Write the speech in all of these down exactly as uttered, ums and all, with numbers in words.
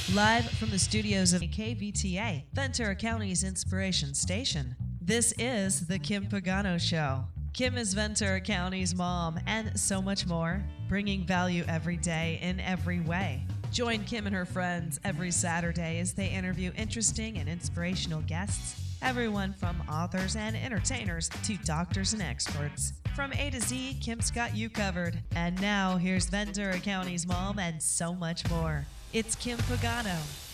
Live from the studios of K V T A, Ventura County's inspiration station. This is The Kim Pagano Show. Kim is Ventura County's mom and so much more, bringing value every day in every way. Join Kim and her friends every Saturday as they interview interesting and inspirational guests, everyone from authors and entertainers to doctors and experts. From A to Z, Kim's got you covered. And now, here's Ventura County's mom and so much more. It's Kim Pagano.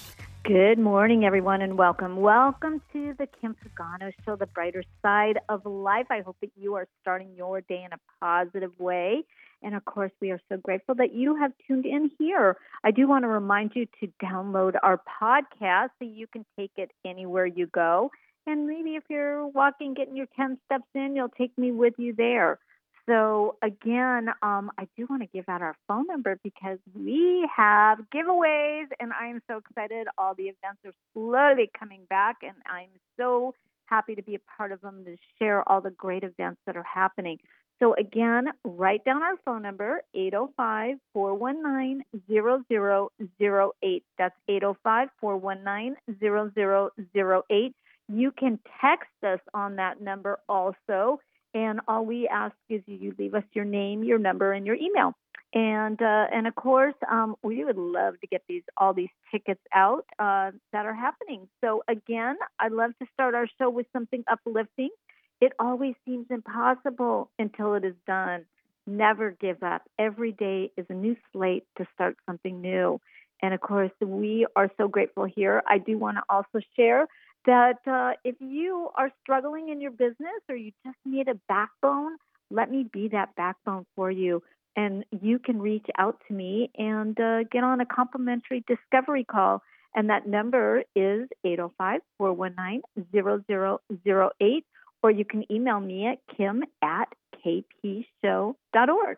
Good morning, everyone, and welcome. Welcome to the Kim Pagano Show, the brighter side of life. I hope that you are starting your day in a positive way. And, of course, we are so grateful that you have tuned in here. I do want to remind you to download our podcast so you can take it anywhere you go. And maybe if you're walking, getting your ten steps in, you'll take me with you there. So, again, um, I do want to give out our phone number because we have giveaways, and I am so excited. All the events are slowly coming back, and I'm so happy to be a part of them, to share all the great events that are happening. So, again, write down our phone number, eight oh five, four one nine, zero zero zero eight. That's eight oh five, four one nine, zero zero zero eight. You can text us on that number also, and all we ask is you leave us your name, your number, and your email. And uh, and of course, um, we would love to get these all these tickets out uh, that are happening. So again, I'd love to start our show with something uplifting. It always seems impossible until it is done. Never give up. Every day is a new slate to start something new. And of course, we are so grateful here. I do want to also share that uh, if you are struggling in your business or you just need a backbone, let me be that backbone for you. And you can reach out to me and uh, get on a complimentary discovery call. And that number is eight oh five, four one nine, zero zero zero eight. Or you can email me at kim at k p show dot org.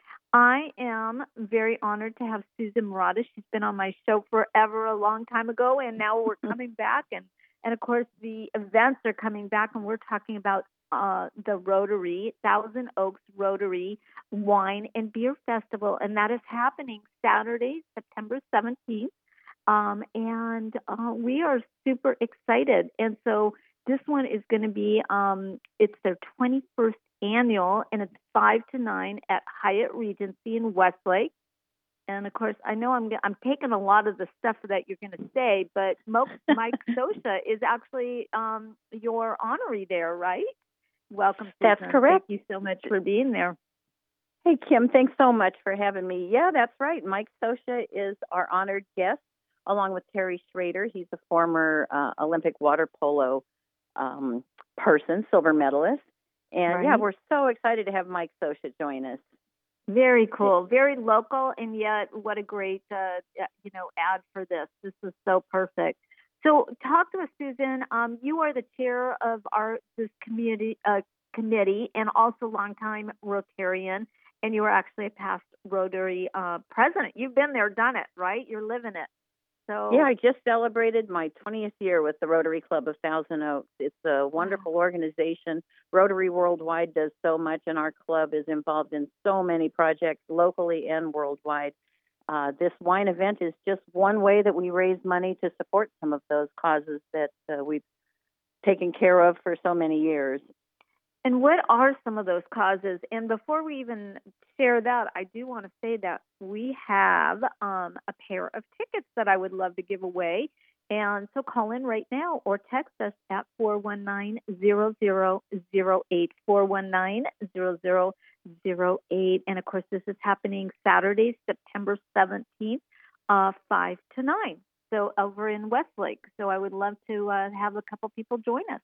I am very honored to have Susan Murata. She's been on my show forever, a long time ago, and now we're coming back. And And, of course, the events are coming back, and we're talking about uh, the Rotary, Thousand Oaks Rotary Wine and Beer Festival, and that is happening Saturday, September seventeenth, um, and uh, we are super excited. And so this one is going to be, um, it's their twenty-first annual, and it's five to nine at Hyatt Regency in Westlake. And, of course, I know I'm I'm taking a lot of the stuff that you're going to say, but Mo, Mike Sosha is actually um, your honoree there, right? Welcome, Susan. That's correct. Thank you so much for being there. Hey, Kim, thanks so much for having me. Yeah, that's right. Mike Sosha is our honored guest, along with Terry Schrader. He's a former uh, Olympic water polo um, person, silver medalist. And, right. yeah, we're so excited to have Mike Sosha join us. Very cool, very local, and yet what a great, uh, you know, ad for this. This is so perfect. So, talk to us, Susan. Um, you are the chair of our this community uh, committee, and also longtime Rotarian, and you are actually a past Rotary uh, president. You've been there, done it, right? You're living it. So, yeah, I just celebrated my twentieth year with the Rotary Club of Thousand Oaks. It's a wonderful wow. organization. Rotary Worldwide does so much, and our club is involved in so many projects locally and worldwide. Uh, this wine event is just one way that we raise money to support some of those causes that uh, we've taken care of for so many years. And what are some of those causes? And before we even share that, I do want to say that we have um, a pair of tickets that I would love to give away. And so call in right now or text us at four one nine, zero zero zero eight, four one nine, zero zero zero eight. And, of course, this is happening Saturday, September seventeenth, uh, five to nine. So over in Westlake. So I would love to uh, have a couple people join us.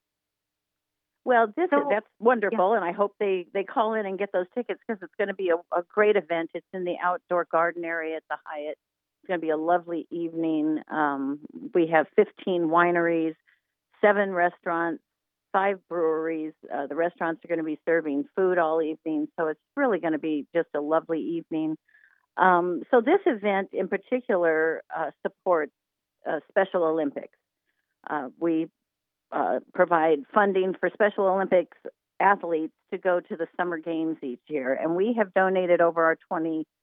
Well, this so, is, that's wonderful, yeah. and I hope they, they call in and get those tickets because it's going to be a, a great event. It's in the outdoor garden area at the Hyatt. It's going to be a lovely evening. Um, we have fifteen wineries, seven restaurants, five breweries. Uh, the restaurants are going to be serving food all evening, so it's really going to be just a lovely evening. Um, so this event in particular uh, supports uh, Special Olympics. Uh, we Uh, provide funding for Special Olympics athletes to go to the Summer Games each year. And we have donated over our twenty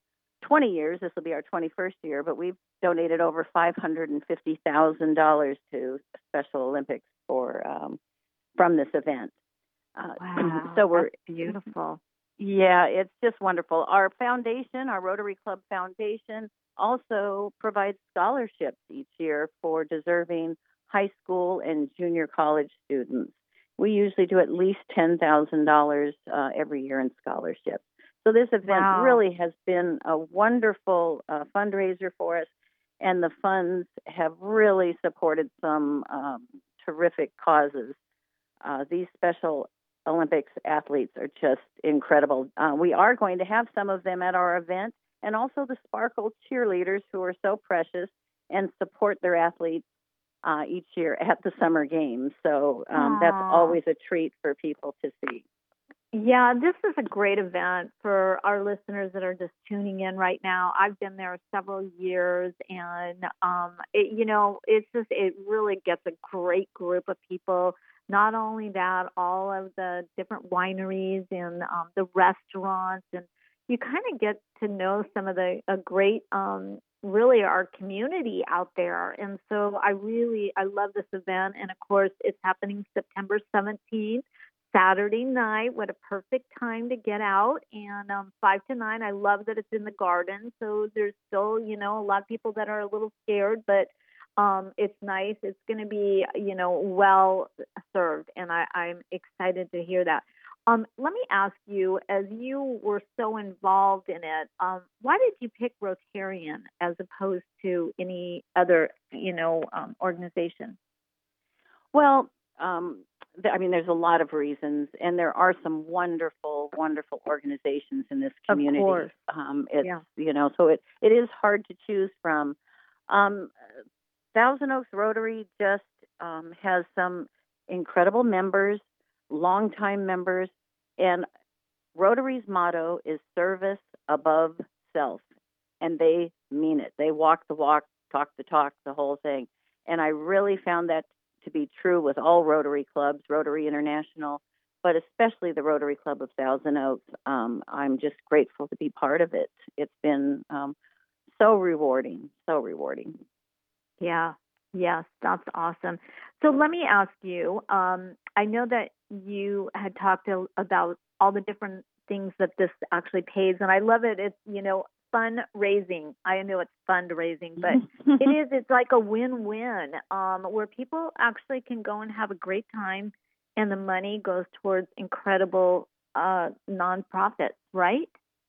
twenty years. This will be our twenty-first year, but we've donated over five hundred fifty thousand dollars to Special Olympics for um, from this event. Uh, Wow, so we're that's beautiful. Yeah, it's just wonderful. Our foundation, our Rotary Club Foundation, also provides scholarships each year for deserving high school and junior college students. We usually do at least ten thousand dollars uh, every year in scholarships. So this event Wow. really has been a wonderful uh, fundraiser for us, and the funds have really supported some um, terrific causes. Uh, these Special Olympics athletes are just incredible. Uh, we are going to have some of them at our event, and also the Sparkle cheerleaders who are so precious and support their athletes uh, each year at the summer games. So um, that's Aw. always a treat for people to see. Yeah, this is a great event for our listeners that are just tuning in right now. I've been there several years, and um, it, you know, it's just it really gets a great group of people. Not only that, all of the different wineries and um, the restaurants, and you kind of get to know some of the a great, um, really our community out there. And so I really I love this event, and of course it's happening September seventeenth. Saturday night. What a perfect time to get out. And um, five to nine, I love that it's in the garden. So there's still, you know, a lot of people that are a little scared, but um, it's nice. It's going to be, you know, well served. And I, I'm excited to hear that. Um, let me ask you, as you were so involved in it, um, why did you pick Rotarian as opposed to any other, you know, um, organization? Well, um, th- I mean, there's a lot of reasons, and there are some wonderful, wonderful organizations in this community. Of course. Um, it's, Yeah. you know, so it, it is hard to choose from. Um, Thousand Oaks Rotary just um, has some incredible members, longtime members, and Rotary's motto is service above self, and they mean it. They walk the walk, talk the talk, the whole thing. And I really found that to be true with all Rotary clubs, Rotary International, but especially the Rotary Club of Thousand Oaks. Um, I'm just grateful to be part of it. It's been um, so rewarding, so rewarding. Yeah. Yes, that's awesome. So let me ask you, um, I know that you had talked a, about all the different things that this actually pays, and I love it. It's, you know, fundraising. I know it's fundraising, but it is, it's like a win-win um, where people actually can go and have a great time, and the money goes towards incredible uh, nonprofits, right?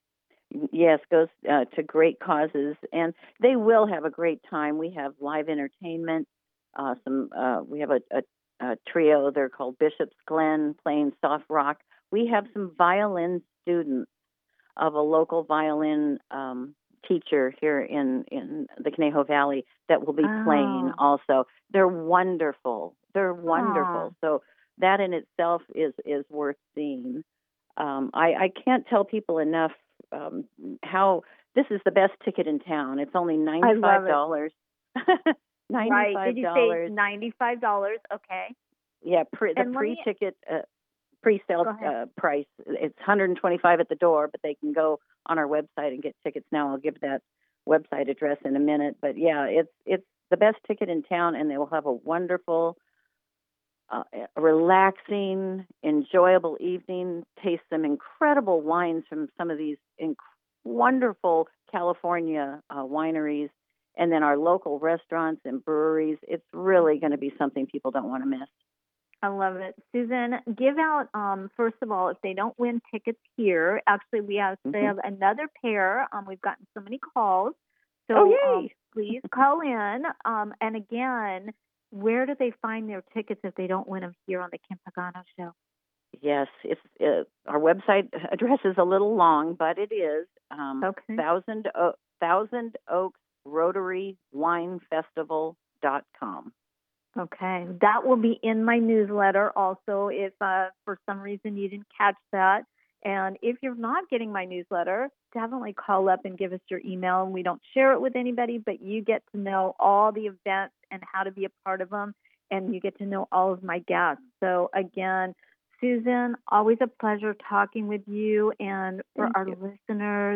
Yes, goes uh, to great causes, and they will have a great time. We have live entertainment. Uh, some uh, we have a, a, a trio. They're called Bishop's Glen, playing soft rock. We have some violin students of a local violin um, teacher here in, in the Conejo Valley that will be Oh. playing also. They're wonderful. They're wonderful. Aw. So that in itself is is worth seeing. Um, I, I can't tell people enough um, how this is the best ticket in town. It's only ninety-five dollars. ninety-five dollars. Right. Did you say ninety-five dollars? Okay. Yeah, pre, the And let me- pre-ticket, uh, pre-sale Go ahead. uh, price, it's one hundred twenty-five dollars at the door, but they can go on our website and get tickets now. I'll give that website address in a minute. But yeah, it's it's the best ticket in town, and they will have a wonderful, uh, relaxing, enjoyable evening, taste some incredible wines from some of these inc- wonderful California uh, wineries, and then our local restaurants and breweries. It's really going to be something people don't want to miss. I love it. Susan, give out, um, first of all, if they don't win tickets here, actually, we have, they Mhm. have another pair. Um, we've gotten so many calls. So Oh, yay. um, please call in. Um, and again, where do they find their tickets if they don't win them here on the Kim Pagano Show? Yes, it's uh, our website address is a little long, but it is um, Okay. Thousand o- Thousand Oaks Rotary Wine Festival dot com. Okay. That will be in my newsletter also if uh, for some reason you didn't catch that. And if you're not getting my newsletter, definitely call up and give us your email. And we don't share it with anybody, but you get to know all the events and how to be a part of them. And you get to know all of my guests. So again, Susan, always a pleasure talking with you. And for Thank our you. listeners,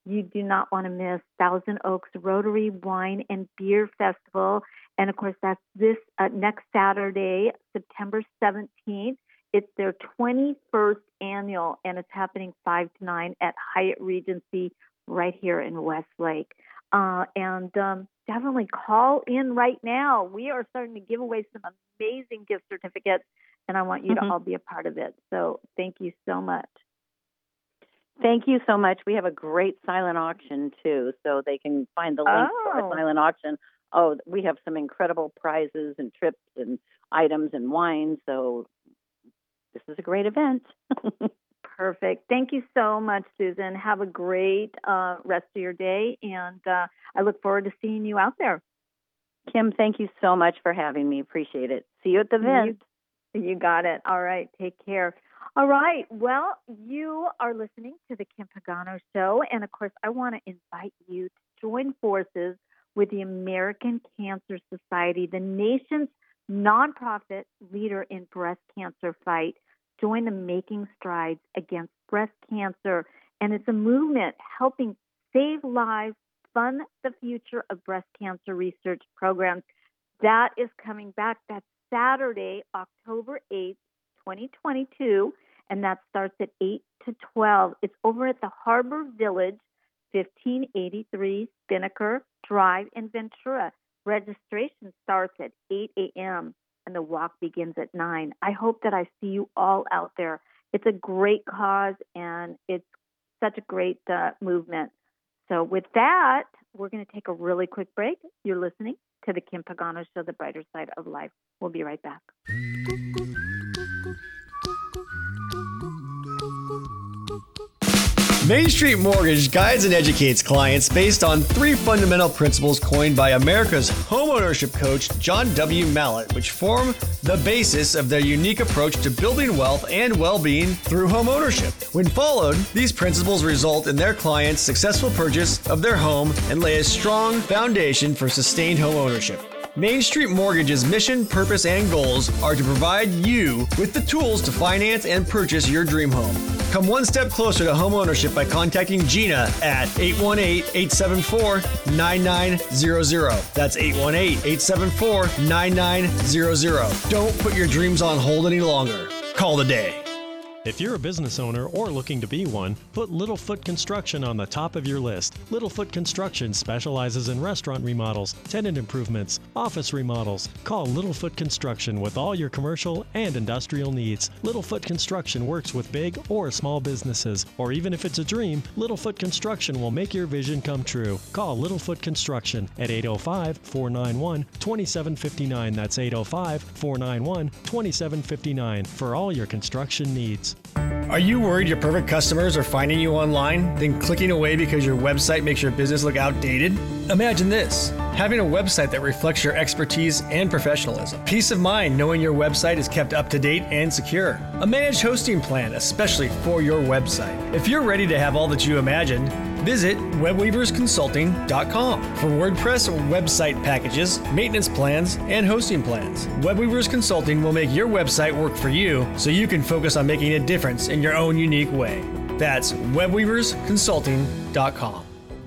you do not want to miss Thousand Oaks Rotary Wine and Beer Festival. And, of course, that's this uh, next Saturday, September seventeenth. It's their twenty-first annual, and it's happening five to nine at Hyatt Regency right here in Westlake. Uh, and um, definitely call in right now. We are starting to give away some amazing gift certificates, and I want you mm-hmm. to all be a part of it. So thank you so much. Thank you so much. We have a great silent auction, too, so they can find the link oh. to our silent auction. Oh, we have some incredible prizes and trips and items and wine, so this is a great event. Perfect. Thank you so much, Susan. Have a great uh, rest of your day, and uh, I look forward to seeing you out there. Kim, thank you so much for having me. Appreciate it. See you at the event. You, you got it. All right. Take care. All right. Well, you are listening to the Kim Pagano Show, and, of course, I want to invite you to join forces with the American Cancer Society, the nation's nonprofit leader in breast cancer fight. Join the Making Strides Against Breast Cancer, and it's a movement helping save lives, fund the future of breast cancer research programs. That is coming back. That's Saturday, October eighth, twenty twenty-two, and that starts at eight to twelve. It's over at the Harbor Village, fifteen eighty-three Spinnaker Drive in Ventura. Registration starts at eight a.m. and the walk begins at nine. I hope that I see you all out there. It's a great cause, and it's such a great uh, movement. So with that, we're going to take a really quick break. You're listening to the Kim Pagano Show, The Brighter Side of Life. We'll be right back. Main Street Mortgage guides and educates clients based on three fundamental principles coined by America's homeownership coach, John W. Mallett, which form the basis of their unique approach to building wealth and well-being through homeownership. When followed, these principles result in their clients' successful purchase of their home and lay a strong foundation for sustained homeownership. Main Street Mortgage's mission, purpose, and goals are to provide you with the tools to finance and purchase your dream home. Come one step closer to homeownership by contacting Gina at eight one eight, eight seven four, nine nine zero zero. That's eight one eight, eight seven four, nine nine zero zero. Don't put your dreams on hold any longer. Call today. If you're a business owner or looking to be one, put Littlefoot Construction on the top of your list. Littlefoot Construction specializes in restaurant remodels, tenant improvements, office remodels. Call Littlefoot Construction with all your commercial and industrial needs. Littlefoot Construction works with big or small businesses, or even if it's a dream, Littlefoot Construction will make your vision come true. Call Littlefoot Construction at eight oh five, four nine one, two seven five nine. That's eight oh five, four nine one, two seven five nine for all your construction needs. Are you worried your perfect customers are finding you online, then clicking away because your website makes your business look outdated? Imagine this: having a website that reflects your expertise and professionalism. Peace of mind knowing your website is kept up to date and secure. A managed hosting plan, especially for your website. If you're ready to have all that you imagined, visit web weavers consulting dot com for WordPress website packages, maintenance plans, and hosting plans. WebWeavers Consulting will make your website work for you so you can focus on making a difference in your own unique way. That's web weavers consulting dot com.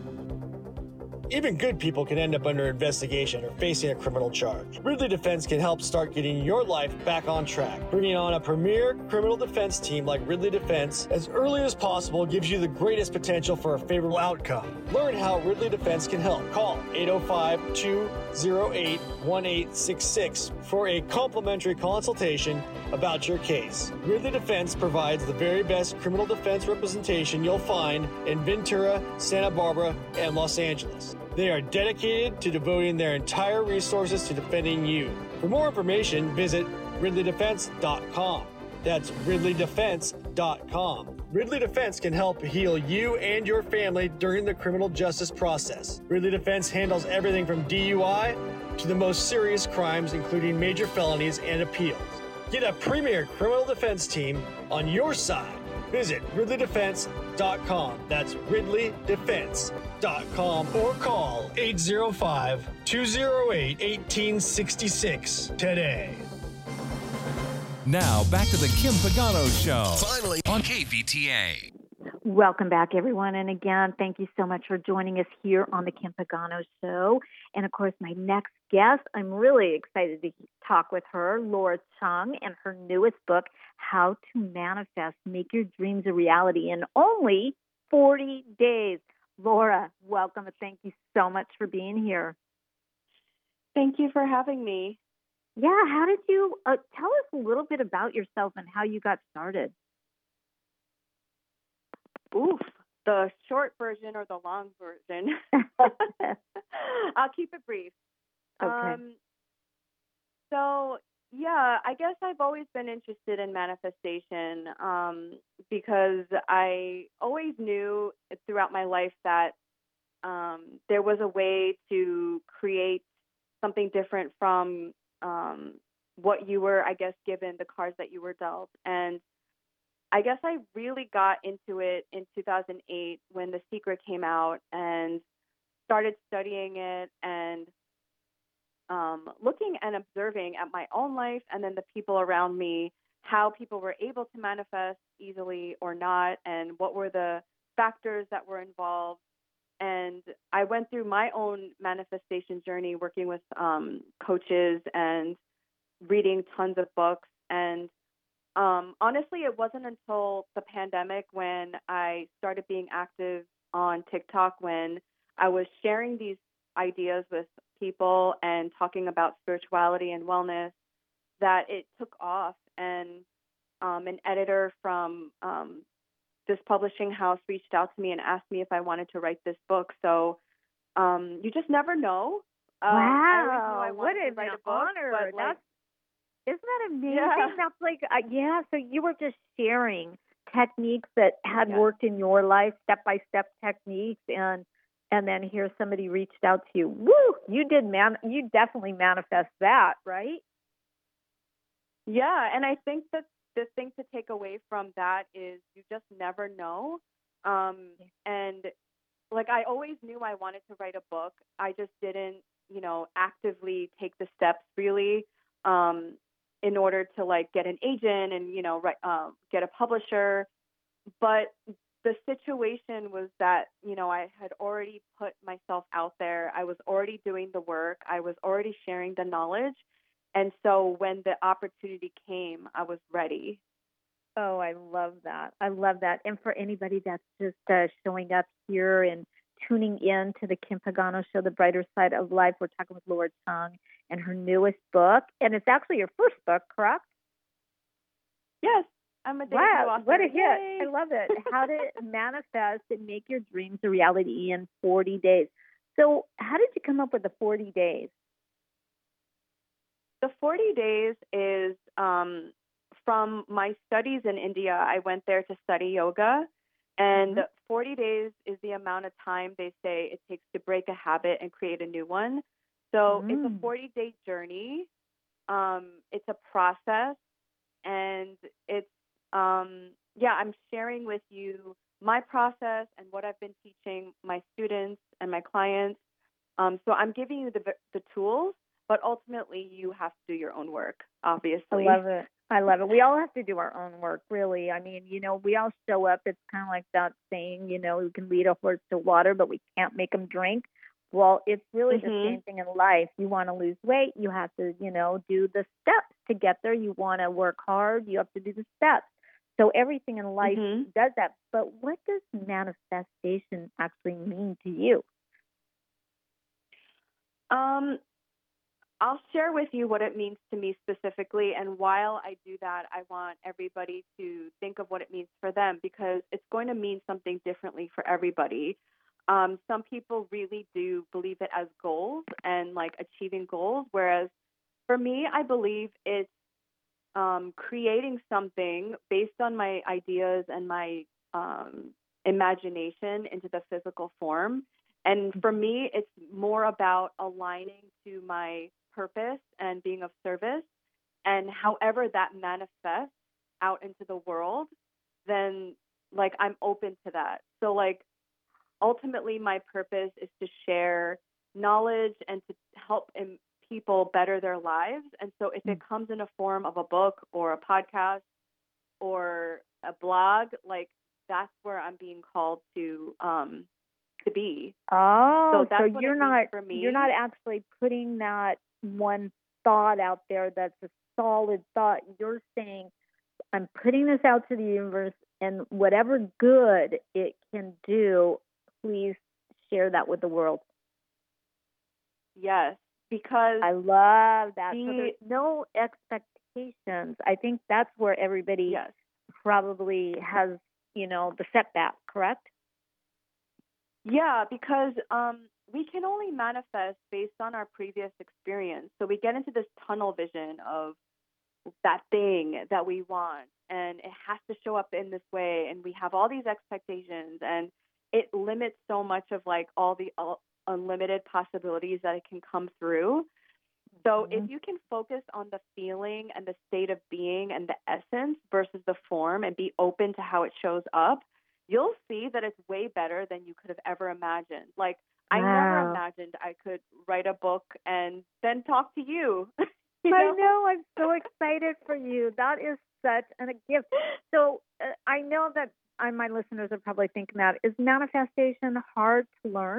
Even good people can end up under investigation or facing a criminal charge. Ridley Defense can help start getting your life back on track. Bringing on a premier criminal defense team like Ridley Defense as early as possible gives you the greatest potential for a favorable outcome. Learn how Ridley Defense can help. Call eight oh five, two oh eight, one eight six six for a complimentary consultation about your case. Ridley Defense provides the very best criminal defense representation you'll find in Ventura, Santa Barbara, and Los Angeles. They are dedicated to devoting their entire resources to defending you. For more information, visit ridley defense dot com. That's ridley defense dot com. Ridley Defense can help heal you and your family during the criminal justice process. Ridley Defense handles everything from D U I to the most serious crimes, including major felonies and appeals. Get a premier criminal defense team on your side. Visit ridley defense dot com. That's ridley defense dot com or call eight oh five, two oh eight, one eight six six today. Now back to the Kim Pagano Show. Finally on K V T A. Welcome back, everyone. And again, thank you so much for joining us here on the Kim Pagano Show. And of course, my next guest, I'm really excited to talk with her, Laura Chung, and her newest book, How to Manifest, Make Your Dreams a Reality in Only forty days. Laura, welcome, and thank you so much for being here. Thank you for having me. Yeah, how did you, uh, tell us a little bit about yourself and how you got started. Oof, the short version or the long version? I'll keep it brief. Okay. Um, so, yeah, I guess I've always been interested in manifestation um, because I always knew throughout my life that um, there was a way to create something different from um, what you were, I guess, given, the cards that you were dealt. And I guess I really got into it in two thousand eight when The Secret came out and started studying it and um, looking and observing at my own life and then the people around me, how people were able to manifest easily or not, and what were the factors that were involved. And I went through my own manifestation journey working with um, coaches and reading tons of books. And um, honestly, it wasn't until the pandemic when I started being active on TikTok, when I was sharing these ideas with people and talking about spirituality and wellness, that it took off. And um, an editor from um, this publishing house reached out to me and asked me if I wanted to write this book. So um, you just never know. Um, I always knew I Wow, what wanted to an write a book, honor. but like, That's, isn't that amazing? Yeah. That's like, uh, yeah, so you were just sharing techniques that had Yeah. worked in your life, step-by-step techniques, and and then here somebody reached out to you. Woo! You did, man. You definitely manifest that, right? yeah, and I think that the thing to take away from that is you just never know. Um, and like, I always knew I wanted to write a book. I just didn't, you know, actively take the steps really um, in order to like get an agent and, you know, write, um, get a publisher. But the situation was that, you know, I had already put myself out there. I was already doing the work. I was already sharing the knowledge. And so when the opportunity came, I was ready. Oh, I love that. I love that. And for anybody that's just uh, showing up here and tuning in to the Kim Pagano Show, The Brighter Side of Life, we're talking with Laura Chung and her newest book. And it's actually your first book, correct? Yes, I'm a debut Wow, author. what a hit. Yay! I love it. How to manifest and make your dreams a reality in forty days. So how did you come up with the forty days? The forty days is um, from my studies in India. I went there to study yoga, and Mhm. forty days is the amount of time they say it takes to break a habit and create a new one. So it's a Mm. forty-day journey. Um, it's a process, and it's, um, yeah, I'm sharing with you my process and what I've been teaching my students and my clients. Um, so I'm giving you the the tools, but ultimately you have to do your own work, I obviously. love it. I love it. We all have to do our own work, really. I mean, you know, we all show up. It's kind of like that saying, you know, we can lead a horse to water, but we can't make them drink. Well, it's really the Mhm. same thing in life. You want to lose weight, you have to, you know, do the steps to get there. You want to work hard, you have to do the steps. So everything in life Mhm. does that. But what does manifestation actually mean to you? Um, I'll share with you what it means to me specifically. And while I do that, I want everybody to think of what it means for them, because it's going to mean something differently for everybody. Um, some people really do believe it as goals and like achieving goals, whereas for me, I believe it's um, creating something based on my ideas and my um, imagination into the physical form. And for me, it's more about aligning to my purpose and being of service. And however that manifests out into the world, then like I'm open to that. So, like, ultimately, my purpose is to share knowledge and to help em- people better their lives. And so, if it comes in a form of a book or a podcast or a blog, like that's where I'm being called to um, to be. Oh, So so that's what you're it means not for me. you're not actually putting that one thought out there that's a solid thought. You're saying, I'm putting this out to the universe, and whatever good it can do, please share that with the world. Yes, because I love that. So the there's no expectations. I think that's where everybody yes. probably has, you know, the setback, correct? Yeah, because um, we can only manifest based on our previous experience. So we get into this tunnel vision of that thing that we want, and it has to show up in this way, and we have all these expectations, and it limits so much of like all the uh, unlimited possibilities that it can come through. So Mhm. if you can focus on the feeling and the state of being and the essence versus the form, and be open to how it shows up, you'll see that it's way better than you could have ever imagined. Like, I never Wow. imagined I could write a book and then talk to you. you I know? know. I'm so excited for you. That is such an, a gift. So uh, I know that uh, my listeners are probably thinking that, is manifestation hard to learn?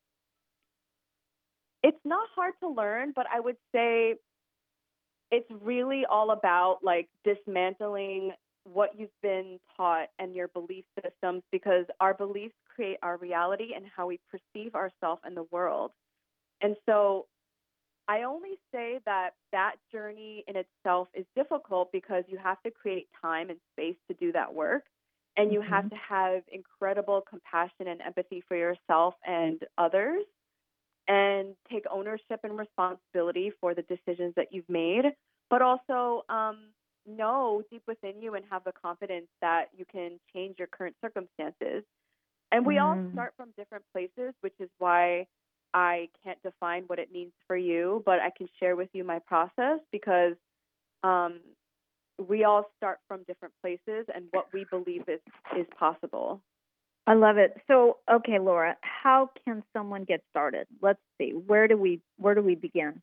It's not hard to learn, but I would say it's really all about like dismantling what you've been taught and your belief systems, because our beliefs create our reality and how we perceive ourselves in the world. And so I only say that that journey in itself is difficult because you have to create time and space to do that work. And you have Mhm. to have incredible compassion and empathy for yourself and others, and take ownership and responsibility for the decisions that you've made, but also um, know deep within you and have the confidence that you can change your current circumstances. And we all Mm. start from different places, which is why I can't define what it means for you, but I can share with you my process, because um, we all start from different places and what we believe is, is possible. I love it. So, okay, Laura, how can someone get started? Let's see. Where do we where do we begin?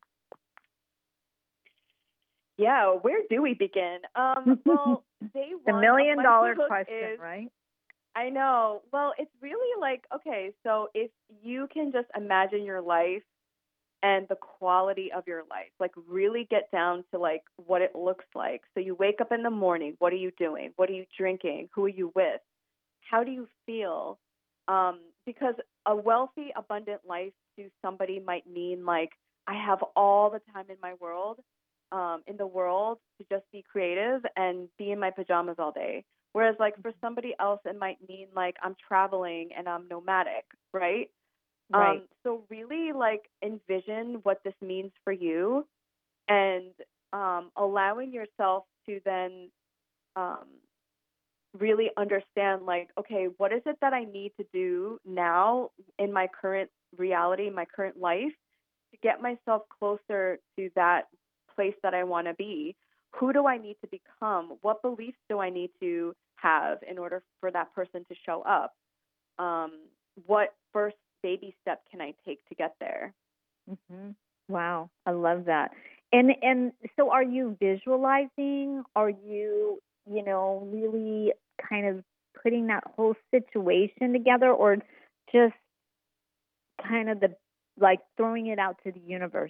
Yeah, where do we begin? Um, well, day The one million of my dollar book question, is, right? I know. Well, it's really like, okay, so if you can just imagine your life and the quality of your life, like really get down to like what it looks like. So you wake up in the morning, what are you doing? What are you drinking? Who are you with? How do you feel? Um, because a wealthy, abundant life to somebody might mean like, I have all the time in my world, um, in the world to just be creative and be in my pajamas all day. Whereas like for somebody else, it might mean like I'm traveling and I'm nomadic, right? Right. Um, so really like envision what this means for you, and um, allowing yourself to then um, really understand like, okay, what is it that I need to do now in my current reality, my current life, to get myself closer to that place that I want to be? Who do I need to become? What beliefs do I need to have in order for that person to show up? Um, what first baby step can I take to get there? Mm-hmm. Wow, I love that. And and so, are you visualizing? Are you, you know, really kind of putting that whole situation together, or just kind of the like throwing it out to the universe?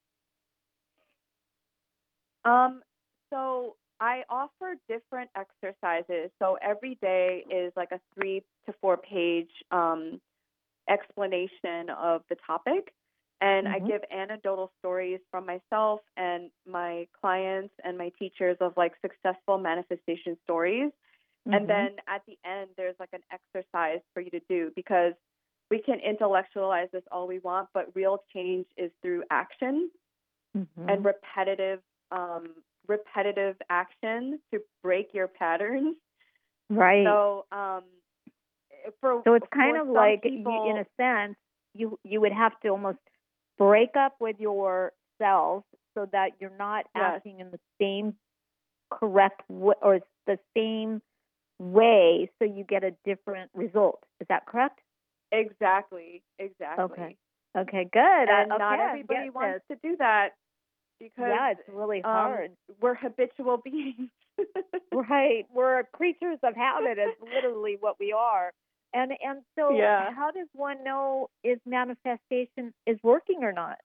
Um, so I offer different exercises. So every day is like a three to four page um, explanation of the topic. And I Mm-hmm. give anecdotal stories from myself and my clients and my teachers of like successful manifestation stories. Mm-hmm. And then at the end, there's like an exercise for you to do, because we can intellectualize this all we want, but real change is through action Mm-hmm. and repetitive, um, repetitive action to break your patterns. Right. So, um, for So it's kind for of some like, people, you, in a sense, you you would have to almost break up with yourself so that you're not yes, acting in the same correct w- or the same way, so you get a different result. Is that correct? exactly, exactly. Okay. Okay. Good. And Uh, not okay, I'm everybody getting wants this. to do that, because Yeah, it's really um, hard. we're habitual beings. Right. We're creatures of habit is literally what we are. And and so Yeah. how does one know if manifestation is working or not?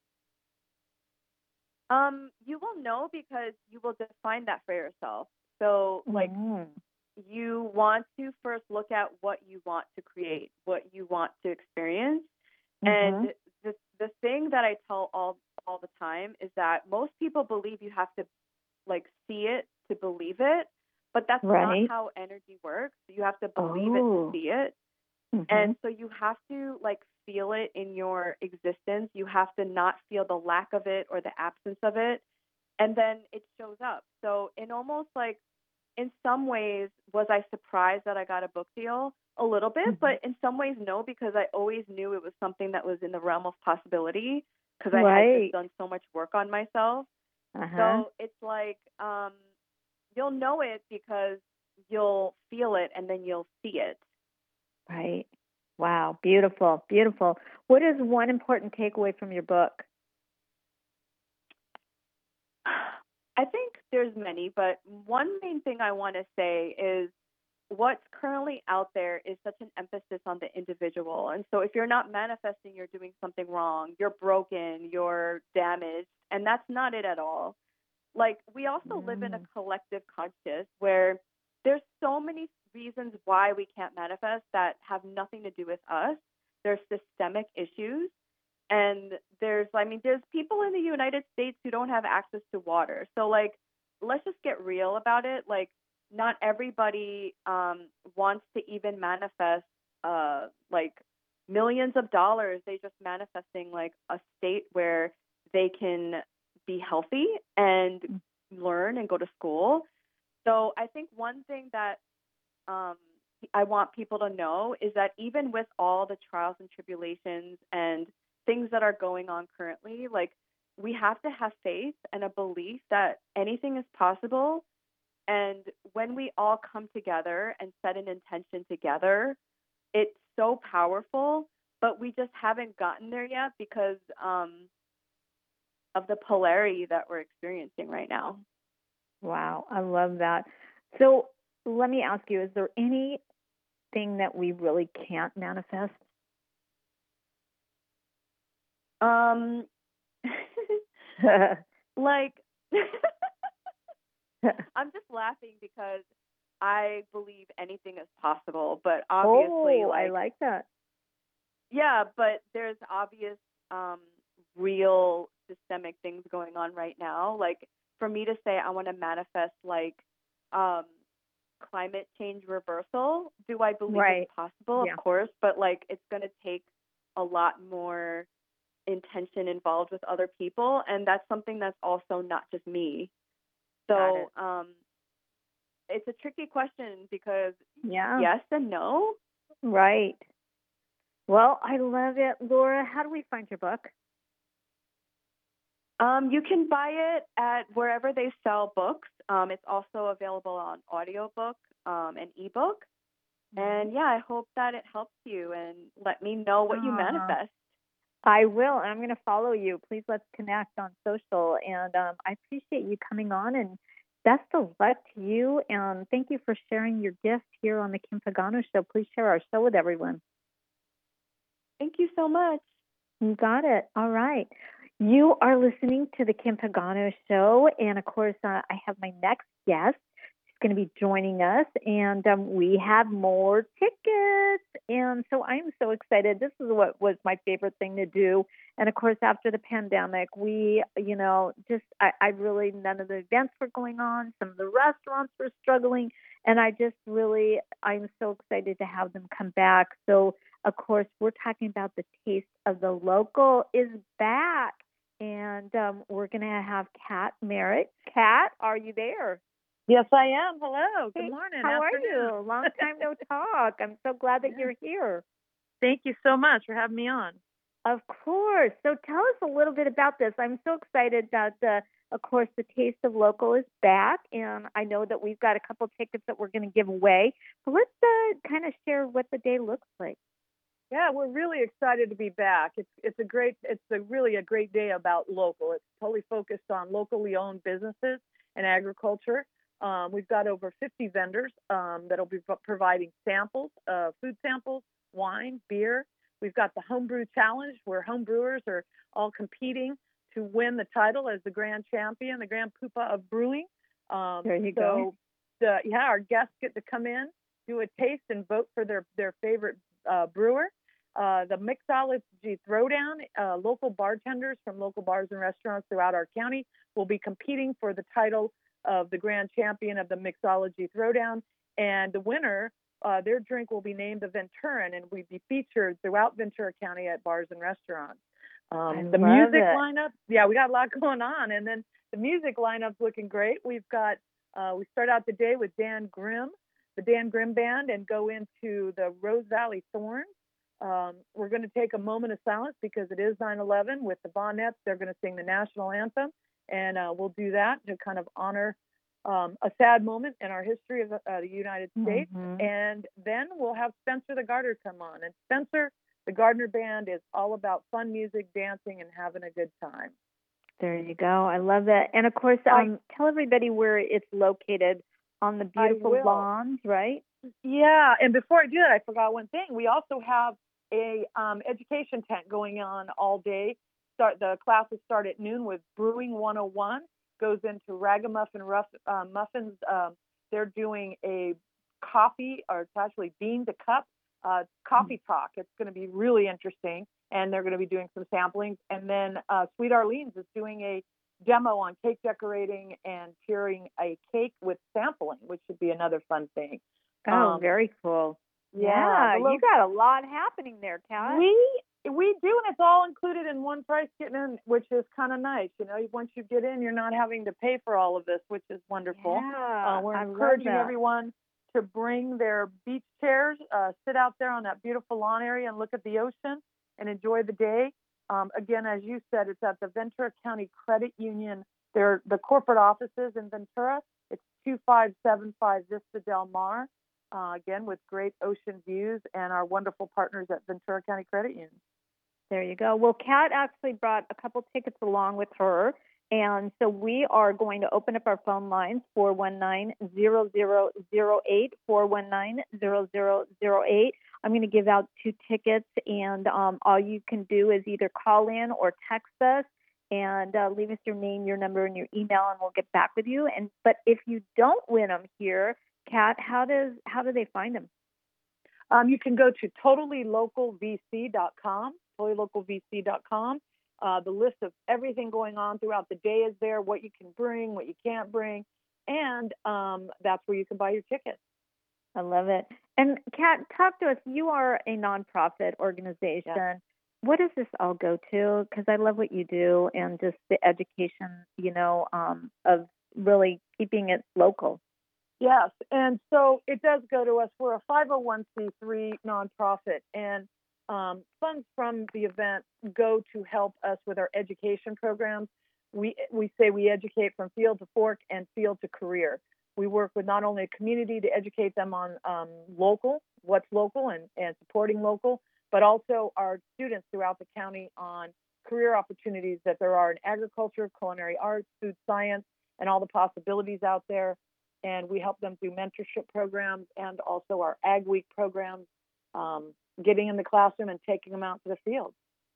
Um, you will know because you will define that for yourself. So, like, Mm. you want to first look at what you want to create, what you want to experience. Mhm. And the the thing that I tell all all the time is that most people believe you have to like see it to believe it, but that's not Right. how energy works. You have to believe it to Oh. see it. Mhm. And so you have to like feel it in your existence. You have to not feel the lack of it or the absence of it. And then it shows up. So in almost like in some ways, was I surprised that I got a book deal? A little bit, Mhm. but in some ways, no, because I always knew it was something that was in the realm of possibility because I had just Right. done so much work on myself. Uh-huh. So it's like um, you'll know it because you'll feel it and then you'll see it. Right. Wow. Beautiful. Beautiful. What is one important takeaway from your book? I think there's many, but one main thing I want to say is what's currently out there is such an emphasis on the individual. And so if you're not manifesting, you're doing something wrong, you're broken, you're damaged, and that's not it at all. Like, we also live in a Mm. collective conscious where there's so many reasons why we can't manifest that have nothing to do with us. There's systemic issues. And there's, I mean, there's people in the United States who don't have access to water. So, like, let's just get real about it. Like, not everybody um, wants to even manifest, uh, like, millions of dollars. They just manifesting, like, a state where they can be healthy and learn and go to school. So, I think one thing that um, I want people to know is that even with all the trials and tribulations and things that are going on currently, like we have to have faith and a belief that anything is possible. And when we all come together and set an intention together, it's so powerful, but we just haven't gotten there yet because um, of the polarity that we're experiencing right now. Wow. I love that. So let me ask you, is there anything that we really can't manifest? Um, like, I'm just laughing because I believe anything is possible, but obviously, Oh, I like, like that. yeah, but there's obvious, um, real systemic things going on right now. Like, for me to say I want to manifest, like, um, climate change reversal, do I believe Right. it's possible? Yeah. Of course, but like, it's going to take a lot more intention involved with other people, and that's something that's also not just me. Got it. So, um, it's a tricky question because Yeah. yes and no. Right. Well, I love it. Laura, how do we find your book? Um, you can buy it at wherever they sell books. Um, it's also available on audiobook um, and ebook. And yeah, I hope that it helps you and let me know what you Aw. manifest. I will. I'm going to follow you. Please let's connect on social. And um, I appreciate you coming on, and best of luck to you. And thank you for sharing your gift here on the Kim Pagano Show. Please share our show with everyone. Thank you so much. You got it. All right. You are listening to the Kim Pagano Show. And of course, uh, I have my next guest. She's going to be joining us. And um, we have more tickets. And so I'm so excited. This is what was my favorite thing to do. And of course, after the pandemic, we, you know, just, I, I really, none of the events were going on. Some of the restaurants were struggling. And I just really, I'm so excited to have them come back. So, of course, we're talking about the Taste of the Local is back. And um, we're going to have Kat Merritt. Kat, are you there? Yes, I am. Hello. Hey, Good morning. how afternoon. are you? Long time no talk. I'm so glad that Yeah. you're here. Thank you so much for having me on. Of course. So tell us a little bit about this. I'm so excited that, uh, of course, the Taste of Local is back. And I know that we've got a couple tickets that we're going to give away. But let's uh, kind of share what the day looks like. Yeah, we're really excited to be back. It's it's a great it's a really a great day about local. It's totally focused on locally owned businesses and agriculture. Um, we've got over fifty vendors um, that'll be pro- providing samples, uh, food samples, wine, beer. We've got the Homebrew Challenge, where home brewers are all competing to win the title as the grand champion, the Grand Poobah of brewing. Um, There you so go. The, yeah, our guests get to come in, do a taste, and vote for their their favorite uh, brewer. Uh, the Mixology Throwdown, uh, local bartenders from local bars and restaurants throughout our county will be competing for the title of the grand champion of the Mixology Throwdown. And the winner, uh, their drink will be named the Venturan and will be featured throughout Ventura County at bars and restaurants. Um, the love music it. lineup, yeah, we got a lot going on. And then the music lineup's looking great. We've got, uh, we start out the day with Dan Grimm, the Dan Grimm Band, and go into the Rose Valley Thorns. Um, we're going to take a moment of silence because it is nine eleven with the Bonnettes. They're going to sing the national anthem, and uh, we'll do that to kind of honor um, a sad moment in our history of uh, the United States. Mhm. And then we'll have Spencer the Gardener come on. And Spencer, the Gardner Band, is all about fun music, dancing, and having a good time. There you go. I love that. And of course, um, tell everybody where it's located on the beautiful will. lawns, right? Yeah, and before I do that, I forgot one thing. We also have a um, education tent going on all day. Start the classes start at noon with Brewing one oh one. Goes into Ragamuffin Rough, uh, Muffins. Um, they're doing a coffee, or it's actually bean to cup uh, coffee talk. It's going to be really interesting, and they're going to be doing some samplings. And then uh, Sweet Arlene's is doing a demo on cake decorating and curing a cake with sampling, which should be another fun thing. Oh, Um, very cool. Yeah, Yeah, the lo- you got a lot happening there, Kat. We we do, and it's all included in one price getting in, which is kind of nice. You know, once you get in, you're not having to pay for all of this, which is wonderful. Yeah, uh, we're I love encouraging that. everyone to bring their beach chairs, uh, sit out there on that beautiful lawn area and look at the ocean and enjoy the day. Um, again, as you said, it's at the Ventura County Credit Union. They're the corporate offices in Ventura. It's two five seven five Vista Del Mar. Uh, again, with great ocean views and our wonderful partners at Ventura County Credit Union. There you go. Well, Kat actually brought a couple tickets along with her. And so we are going to open up our phone lines, four one nine, zero zero zero eight, four one nine, zero zero zero eight. I'm going to give out two tickets, and um, all you can do is either call in or text us and uh, leave us your name, your number, and your email, and we'll get back with you. And But if you don't win them here, Kat, how does how do they find them? Um, you can go to totally local v c dot com, totally local v c dot com. Uh, the list of everything going on throughout the day is there, what you can bring, what you can't bring, and um, that's where you can buy your tickets. I love it. And Kat, talk to us. You are a nonprofit organization. Yeah. What does this all go to? Because I love what you do and just the education, you know, um, of really keeping it local. Yes, and so it does go to us. We're a five oh one c three nonprofit, and um, funds from the event go to help us with our education programs. We we say we educate from field to fork and field to career. We work with not only a community to educate them on um, local, what's local, and, and supporting local, but also our students throughout the county on career opportunities that there are in agriculture, culinary arts, food science, and all the possibilities out there. And we help them through mentorship programs and also our Ag Week programs, um, getting in the classroom and taking them out to the field.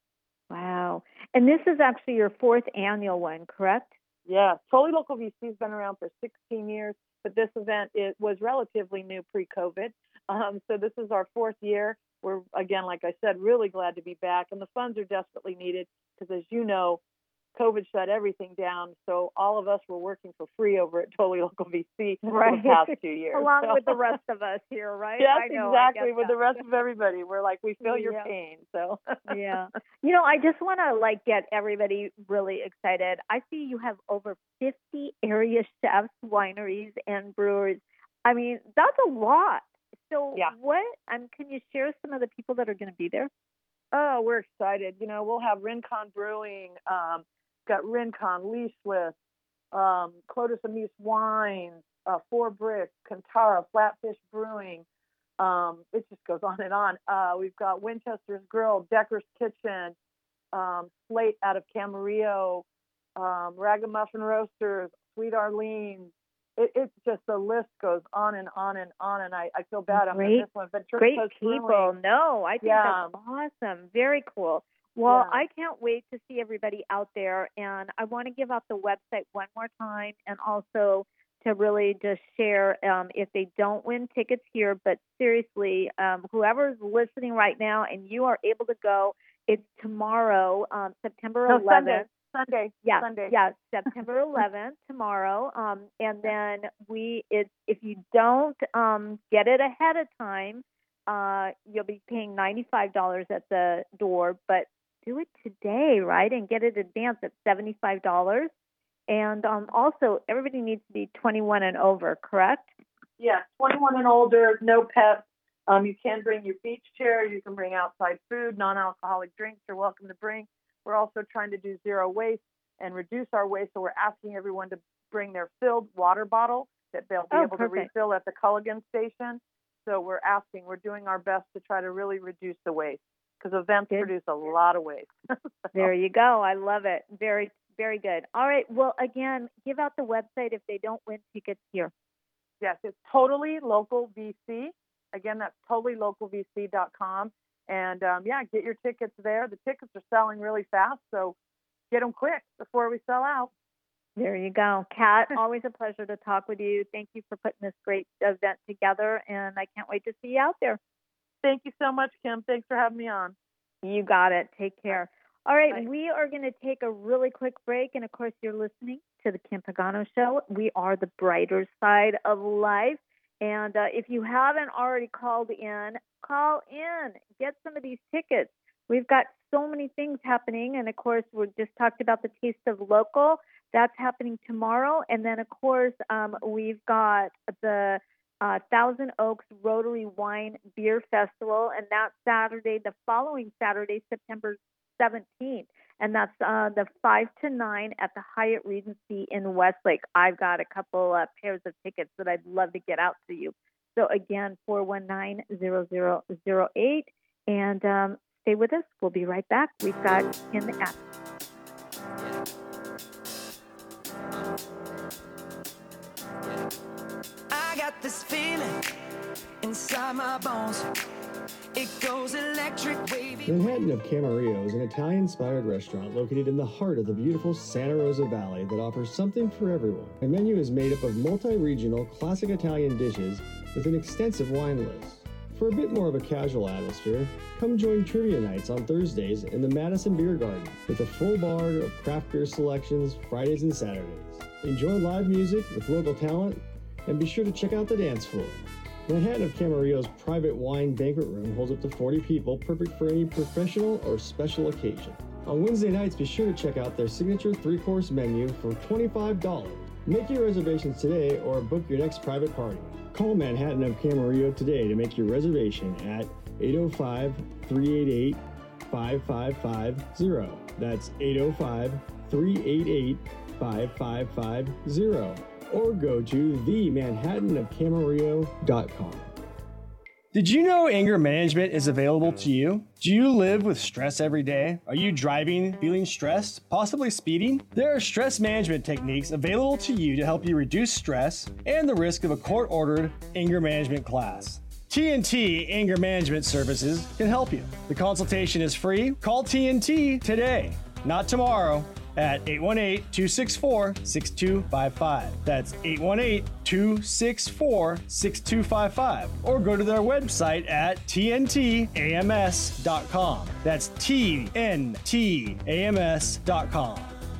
Wow. And this is actually your fourth annual one, correct? Yeah, Totally Local V C has been around for sixteen years, but this event it was relatively new pre-COVID. Um, so this is our fourth year. We're, again, like I said, really glad to be back. And the funds are desperately needed because, as you know, COVID shut everything down, so all of us were working for free over at Totally Local V C right. for the past two years. Along so. with the rest of us here, right? Yes, I know, exactly, I with that. the rest of everybody. We're like, we feel your yeah. pain, so. yeah. You know, I just want to, like, get everybody really excited. I see you have over fifty area chefs, wineries, and brewers. I mean, that's a lot. So yeah. what, um, can you share some of the people that are going to be there? Oh, we're excited. You know, we'll have Rincon Brewing, um, got Rincon, Leashless, um, Clotis Amuse Wines, uh, Four Bricks, Kantara, Flatfish Brewing. Um, it just goes on and on. Uh, we've got Winchester's Grill, Decker's Kitchen, um, Slate out of Camarillo, um, Ragamuffin Roasters, Sweet Arlene's, it, it's just the list goes on and on and on, and I, I feel bad on Great, this one. But great people. No, I think yeah. that's awesome. Very cool. Well, Yeah. I can't wait to see everybody out there, and I want to give out the website one more time, and also to really just share um, if they don't win tickets here, but seriously, um, whoever's listening right now and you are able to go, it's tomorrow, um, September No, eleventh. Sunday. Sunday. Yeah, Sunday. yeah, September eleventh tomorrow. Um, and then we, it, if you don't um, get it ahead of time, uh, you'll be paying ninety-five dollars at the door. But do it today, right, and get it advanced at seventy-five dollars. And um, also, everybody needs to be twenty-one and over, correct? Yeah, twenty-one and older, no pets. Um, you can bring your beach chair. You can bring outside food, non-alcoholic drinks. You're welcome to bring. We're also trying to do zero waste and reduce our waste. So we're asking everyone to bring their filled water bottle that they'll be Oh, able perfect. to refill at the Culligan station. So we're asking, we're doing our best to try to really reduce the waste because events Good. produce a lot of waste. So, There you go. I love it. Very, very good. All right. Well, again, give out the website if they don't win tickets here. yes, it's Totally Local V C. Again, that's totally local v c dot com. And um, yeah, get your tickets there. The tickets are selling really fast, so get them quick before we sell out. There you go. Kat, always a pleasure to talk with you. Thank you for putting this great event together, and I can't wait to see you out there. Thank you so much, Kim. Thanks for having me on. You got it. Take care. All right, Bye. we are going to take a really quick break, and of course, you're listening to the Kim Pagano Show. We are the brighter side of life, and uh, if you haven't already called in, call in. Get some of these tickets. We've got so many things happening, and of course, we just talked about the Taste of Local. That's happening tomorrow, and then of course, um, we've got the uh, Thousand Oaks Rotary Wine Beer Festival, and that's Saturday, the following Saturday, September seventeenth, and that's uh, the five to nine at the Hyatt Regency in Westlake. I've got a couple uh, pairs of tickets that I'd love to get out to you. So again, four one nine, zero zero zero eight, and um, stay with us. We'll be right back. We've got Kim at. I got this feeling inside my bones. It goes electric wavy. Manhattan of Camarillo is an Italian-inspired restaurant located in the heart of the beautiful Santa Rosa Valley that offers something for everyone. Our menu is made up of multi-regional classic Italian dishes with an extensive wine list. For a bit more of a casual atmosphere, come join trivia nights on Thursdays in the Madison Beer Garden with a full bar of craft beer selections Fridays and Saturdays. Enjoy live music with local talent and be sure to check out the dance floor. Manhattan of Camarillo's private wine banquet room holds up to forty people, perfect for any professional or special occasion. On Wednesday nights, be sure to check out their signature three-course menu for twenty-five dollars. Make your reservations today or book your next private party. Call Manhattan of Camarillo today to make your reservation at eight oh five, three eight eight, five five five zero. That's eight oh five, three eight eight, five five five zero. Or go to the manhattan of camarillo dot com. Did you know anger management is available to you? Do you live with stress every day? Are you driving, feeling stressed, possibly speeding? There are stress management techniques available to you to help you reduce stress and the risk of a court-ordered anger management class. T N T Anger Management Services can help you. The consultation is free. Call T N T today, not tomorrow, at eight one eight, two six four, six two five five. That's eight one eight, two six four, six two five five. Or go to their website at T N T A M S dot com. That's T N T A M S dot com.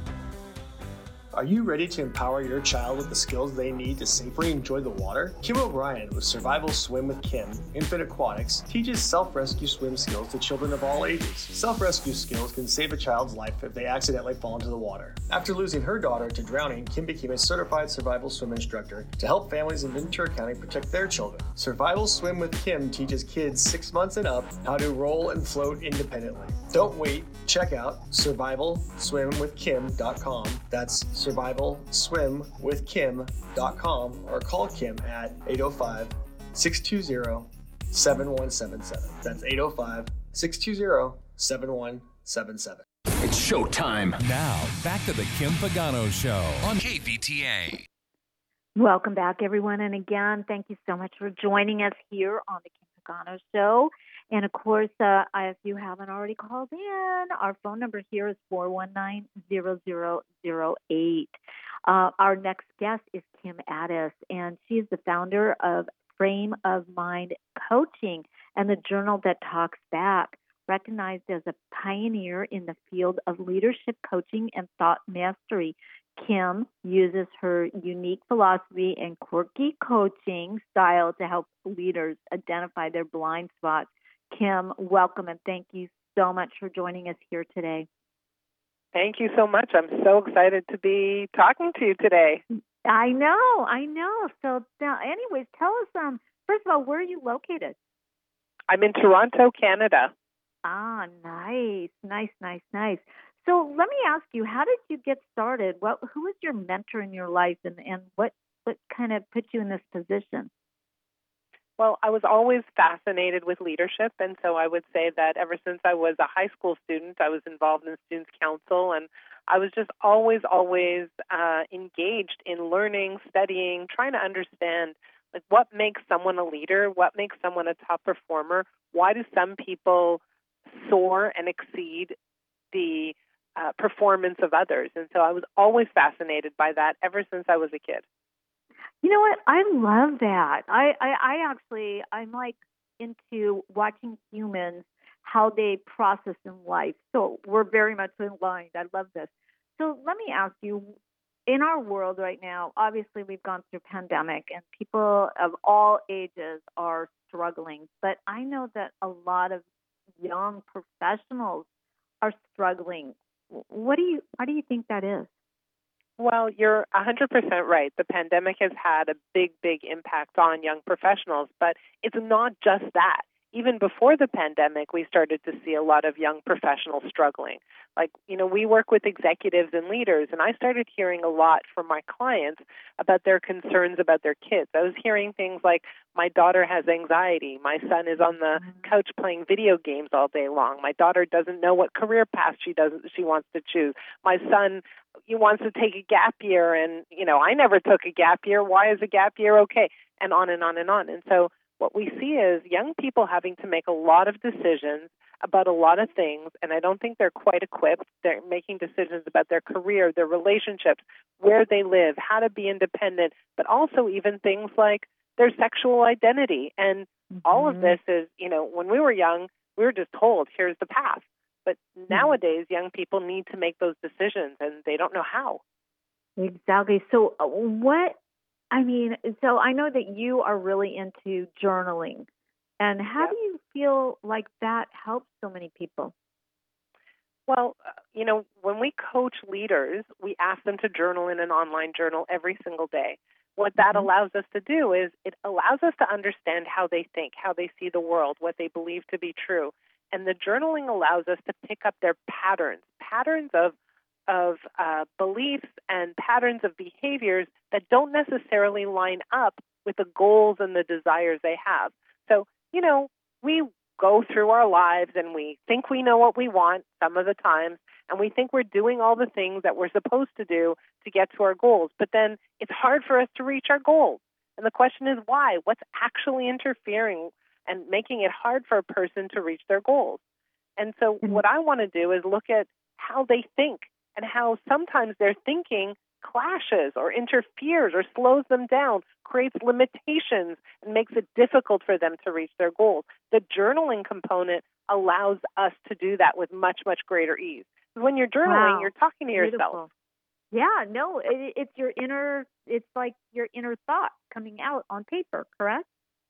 Are you ready to empower your child with the skills they need to safely enjoy the water? Kim O'Brien with Survival Swim with Kim, Infant Aquatics, teaches self-rescue swim skills to children of all ages. Self-rescue skills can save a child's life if they accidentally fall into the water. After losing her daughter to drowning, Kim became a certified survival swim instructor to help families in Ventura County protect their children. Survival Swim with Kim teaches kids six months and up how to roll and float independently. Don't wait. Check out survival swim with kim dot com. That's survival swim with kim dot com or call Kim at eight oh five, six two zero, seven one seven seven. That's eight oh five, six two zero, seven one seven seven. It's showtime. Now, back to the Kim Pagano Show on K V T A. Welcome back, everyone. And again, thank you so much for joining us here on the Kim Pagano Show. And of course, uh, if you haven't already called in, our phone number here is four one nine, zero zero zero eight. Uh, our next guest is Kim Ades, and she is the founder of Frame of Mind Coaching and the Journal That Talks Back. Recognized as a pioneer in the field of leadership coaching and thought mastery, Kim uses her unique philosophy and quirky coaching style to help leaders identify their blind spots. Kim, welcome, and thank you so much for joining us here today. Thank you so much. I'm so excited to be talking to you today. I know, I know. So, now, anyways, tell us, um, first of all, where are you located? I'm in Toronto, Canada. Ah, nice, nice, nice, nice. So let me ask you, how did you get started? What, who was your mentor in your life, and, and what, what kind of put you in this position? Well, I was always fascinated with leadership, and so I would say that ever since I was a high school student, I was involved in Students' Council, and I was just always, always uh, engaged in learning, studying, trying to understand like what makes someone a leader, what makes someone a top performer, why do some people soar and exceed the uh, performance of others. And so I was always fascinated by that ever since I was a kid. You know what? I love that. I, I, I actually, I'm like into watching humans, how they process in life. So we're very much aligned. I love this. So let me ask you, in our world right now, obviously we've gone through a pandemic and people of all ages are struggling. But I know that a lot of young professionals are struggling. What do you, why do you think that is? Well, you're one hundred percent right. The pandemic has had a big, big impact on young professionals, but it's not just that. Even before the pandemic, we started to see a lot of young professionals struggling. Like, you know, we work with executives and leaders, and I started hearing a lot from my clients about their concerns about their kids. I was hearing things like, my daughter has anxiety. My son is on the couch playing video games all day long. My daughter doesn't know what career path she doesn't she wants to choose. My son he wants to take a gap year, and, you know, I never took a gap year. Why is a gap year okay? And on and on and on. And so what we see is young people having to make a lot of decisions about a lot of things, and I don't think they're quite equipped. They're making decisions about their career, their relationships, where they live, how to be independent, but also even things like their sexual identity. And mm-hmm. all of this is, you know, when we were young, we were just told, here's the path. But nowadays, young people need to make those decisions, and they don't know how. Exactly. So uh, what, I mean, so I know that you are really into journaling. And how yep. do you feel like that helps so many people? Well, uh, you know, when we coach leaders, we ask them to journal in an online journal every single day. What that mm-hmm. allows us to do is it allows us to understand how they think, how they see the world, what they believe to be true. And the journaling allows us to pick up their patterns, patterns of of uh, beliefs and patterns of behaviors that don't necessarily line up with the goals and the desires they have. So, you know, we go through our lives and we think we know what we want some of the times, and we think we're doing all the things that we're supposed to do to get to our goals. But then it's hard for us to reach our goals. And the question is why? What's actually interfering and making it hard for a person to reach their goals? And so what I want to do is look at how they think and how sometimes their thinking clashes or interferes or slows them down, creates limitations, and makes it difficult for them to reach their goals. The journaling component allows us to do that with much, much greater ease. When you're journaling, wow. you're talking to Beautiful. yourself. Yeah, no, it, it's your inner, it's like your inner thought coming out on paper, correct?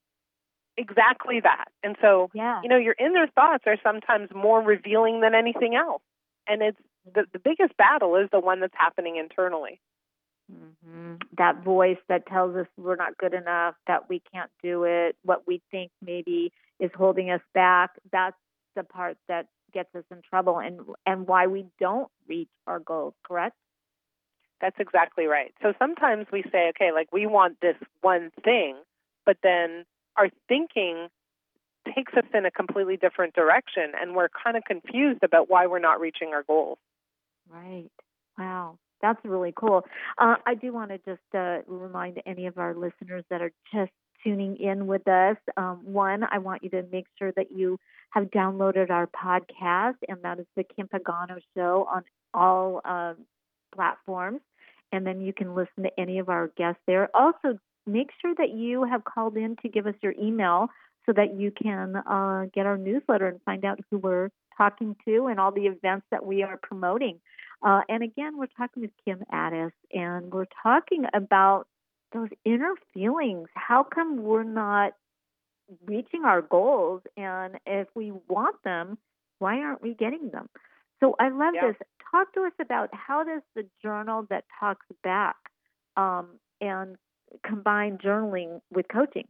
Exactly that. And so, yeah. you know, your inner thoughts are sometimes more revealing than anything else. And it's the, the biggest battle is the one that's happening internally. Mm-hmm. That voice that tells us we're not good enough, that we can't do it, what we think maybe is holding us back, that's the part that gets us in trouble and, and why we don't reach our goals, correct? That's exactly right. So sometimes we say, okay, like we want this one thing, but then our thinking takes us in a completely different direction, and we're kind of confused about why we're not reaching our goals. Right. Wow. That's really cool. Uh, I do want to just uh, remind any of our listeners that are just tuning in with us. Um, one, I want you to make sure that you have downloaded our podcast, and that is the Kim Pagano Show on all uh, platforms. And then you can listen to any of our guests there. Also, make sure that you have called in to give us your email so that you can uh, get our newsletter and find out who we're talking to and all the events that we are promoting. Uh, and again, we're talking with Kim Ades, and we're talking about those inner feelings. How come we're not reaching our goals? And if we want them, why aren't we getting them? So I love Yeah. this. Talk to us about how does the journal that talks back um, and combine journaling with coaching?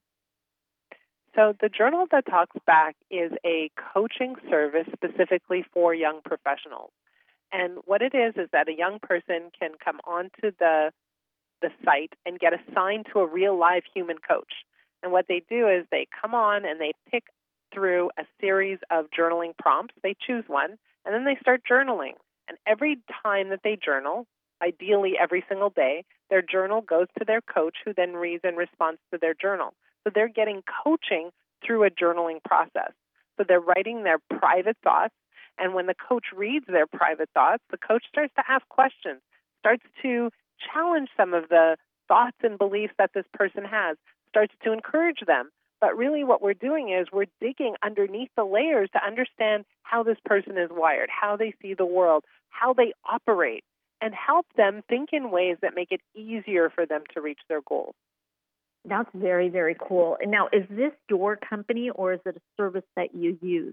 So the Journal That Talks Back is a coaching service specifically for young professionals. And what it is is that a young person can come onto the the site and get assigned to a real live human coach. And what they do is they come on and they pick through a series of journaling prompts. They choose one, and then they start journaling. And every time that they journal, ideally every single day, their journal goes to their coach, who then reads in response to their journal. So they're getting coaching through a journaling process. So they're writing their private thoughts, and when the coach reads their private thoughts, the coach starts to ask questions, starts to challenge some of the thoughts and beliefs that this person has, starts to encourage them. But really what we're doing is we're digging underneath the layers to understand how this person is wired, how they see the world, how they operate, and help them think in ways that make it easier for them to reach their goals. That's very, very cool. And now, is this your company or is it a service that you use?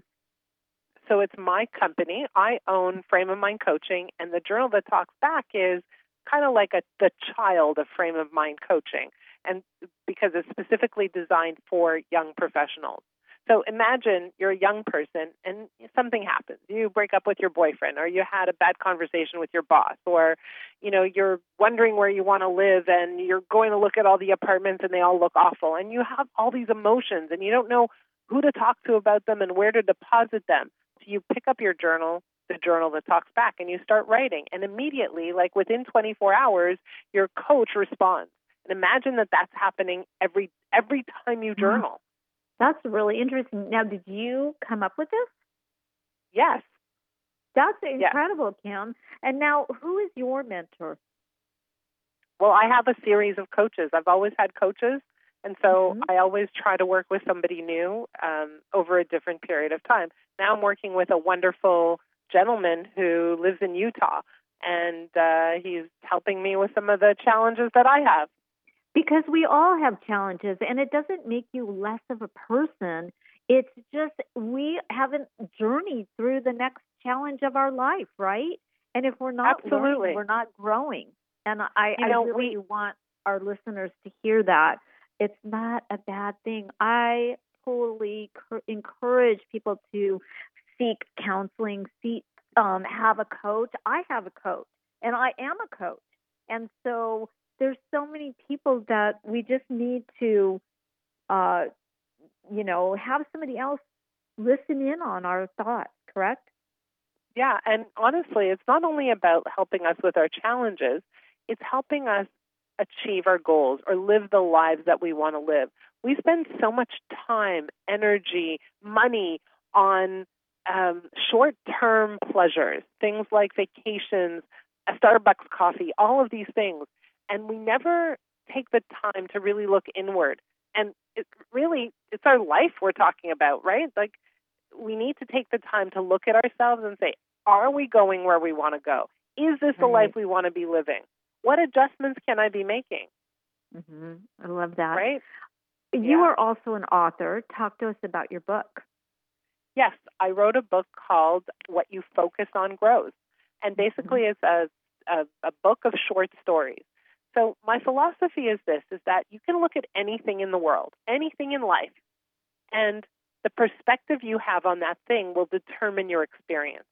So it's my company. I own Frame of Mind Coaching, and the Journal That Talks Back is kind of like a the child of Frame of Mind Coaching, and because it's specifically designed for young professionals. So imagine you're a young person and something happens. You break up with your boyfriend, or you had a bad conversation with your boss, or you know, you're wondering where you want to live and you're going to look at all the apartments and they all look awful, and you have all these emotions and you don't know who to talk to about them and where to deposit them. So you pick up your journal, the Journal That Talks Back, and you start writing, and immediately, like within twenty-four hours, your coach responds. And imagine that that's happening every every time you journal. That's really interesting. Now, did you come up with this? Yes. That's incredible, yes. Kim. And now, who is your mentor? Well, I have a series of coaches. I've always had coaches, and so mm-hmm. I always try to work with somebody new um, over a different period of time. Now I'm working with a wonderful gentleman who lives in Utah, and uh, he's helping me with some of the challenges that I have. Because we all have challenges, and it doesn't make you less of a person. It's just we haven't journeyed through the next challenge of our life, right? And if we're not Absolutely. learning, we're not growing. And I, you know, I really we, want our listeners to hear that. It's not a bad thing. I totally cur- encourage people to seek counseling, seek, um, have a coach. I have a coach, and I am a coach. And so there's so many people that we just need to, uh, you know, have somebody else listen in on our thoughts, correct? Yeah, and honestly, it's not only about helping us with our challenges, it's helping us achieve our goals or live the lives that we want to live. We spend so much time, energy, money on um, short-term pleasures, things like vacations, a Starbucks coffee, all of these things. And we never take the time to really look inward. And it really, it's our life we're talking about, right? Like, we need to take the time to look at ourselves and say, are we going where we want to go? Is this the right. life we want to be living? What adjustments can I be making? Mm-hmm. I love that. Right? You yeah. are also an author. Talk to us about your book. Yes, I wrote a book called What You Focus On Grows. And basically mm-hmm. it's a, a, a book of short stories. So my philosophy is this, is that you can look at anything in the world, anything in life, and the perspective you have on that thing will determine your experience.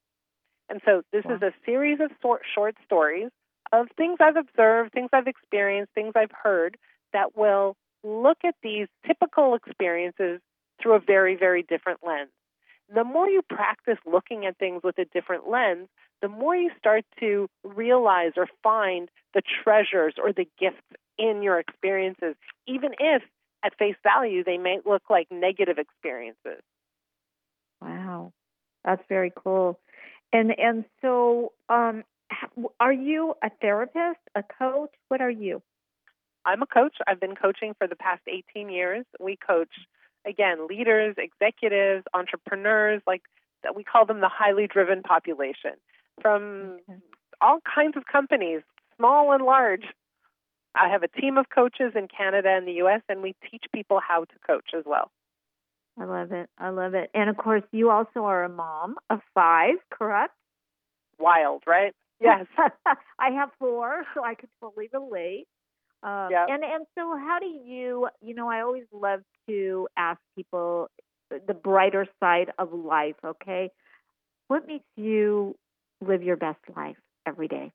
And so this wow. is a series of short, short stories of things I've observed, things I've experienced, things I've heard that will look at these typical experiences through a very, very different lens. The more you practice looking at things with a different lens, the more you start to realize or find the treasures or the gifts in your experiences, even if at face value they may look like negative experiences. Wow, that's very cool. And and so, um, are you a therapist, a coach? What are you? I'm a coach. I've been coaching for the past eighteen years. We coach, again, leaders, executives, entrepreneurs, like that. We call them the highly driven population, from okay. all kinds of companies, small and large. I have a team of coaches in Canada and the U S, and we teach people how to coach as well. I love it. I love it. And, of course, you also are a mom of five, correct? Wild, right? Yes. I have four, so I could totally relate. Um, yeah. And and so how do you, you know, I always love to ask people the brighter side of life, okay? What makes you live your best life every day?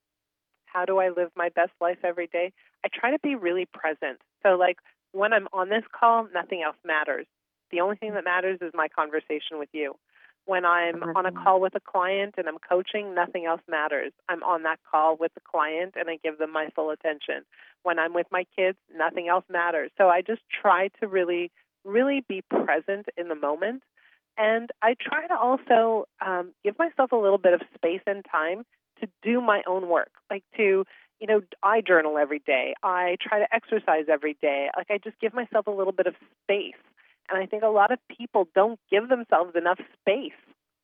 How do I live my best life every day? I try to be really present. So, like, when I'm on this call, nothing else matters. The only thing that matters is my conversation with you. When I'm on a call with a client and I'm coaching, nothing else matters. I'm on that call with the client and I give them my full attention. When I'm with my kids, nothing else matters. So I just try to really, really be present in the moment. And I try to also um, give myself a little bit of space and time to do my own work, like to, you know, I journal every day. I try to exercise every day. Like I just give myself a little bit of space. And I think a lot of people don't give themselves enough space.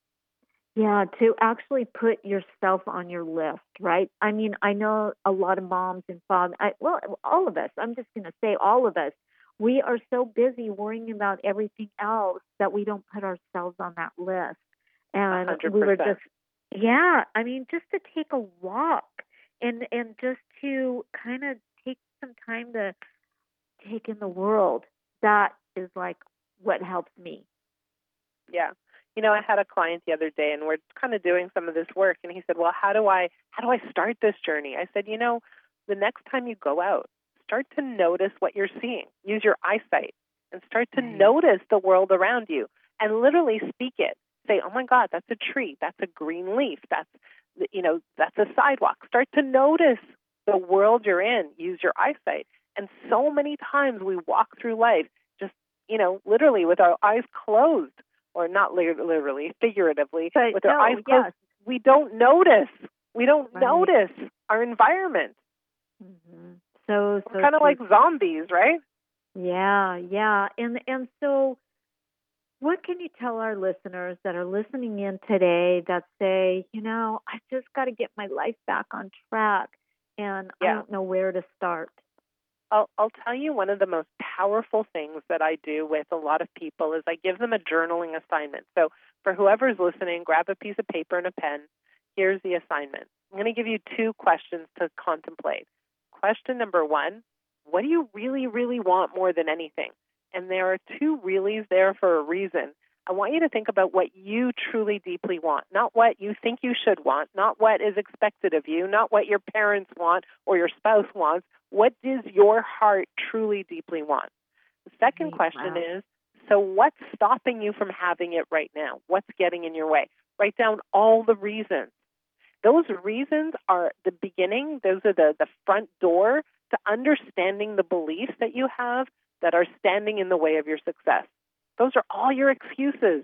Yeah, to actually put yourself on your list, right? I mean, I know a lot of moms and fathers, I, well, all of us, I'm just going to say all of us, we are so busy worrying about everything else that we don't put ourselves on that list. And one hundred percent. we were just, yeah, I mean, just to take a walk and, and just to kind of take some time to take in the world. That is like what helps me. Yeah. You know, I had a client the other day and we're kind of doing some of this work and he said, well, how do I, how do I start this journey? I said, you know, the next time you go out, start to notice what you're seeing. Use your eyesight and start to Right. notice the world around you and literally speak it. Say, oh my God, that's a tree. That's a green leaf. That's, you know, that's a sidewalk. Start to notice the world you're in. Use your eyesight. And so many times we walk through life just, you know, literally with our eyes closed, or not literally, figuratively, but with no, our eyes closed. Yes. We don't notice. We don't Right. notice our environment. Mm-hmm. So, so We're kind of like zombies, right? Yeah, yeah. And and so what can you tell our listeners that are listening in today that say, you know, I just got to get my life back on track and Yeah. I don't know where to start? I'll, I'll tell you one of the most powerful things that I do with a lot of people is I give them a journaling assignment. So for whoever's listening, grab a piece of paper and a pen. Here's the assignment. I'm going to give you two questions to contemplate. Question number one, what do you really, really want more than anything? And there are two reallys there for a reason. I want you to think about what you truly deeply want, not what you think you should want, not what is expected of you, not what your parents want or your spouse wants. What does your heart truly deeply want? The second Right. question Wow. is, so what's stopping you from having it right now? What's getting in your way? Write down all the reasons. Those reasons are the beginning. Those are the, the front door to understanding the beliefs that you have that are standing in the way of your success. Those are all your excuses.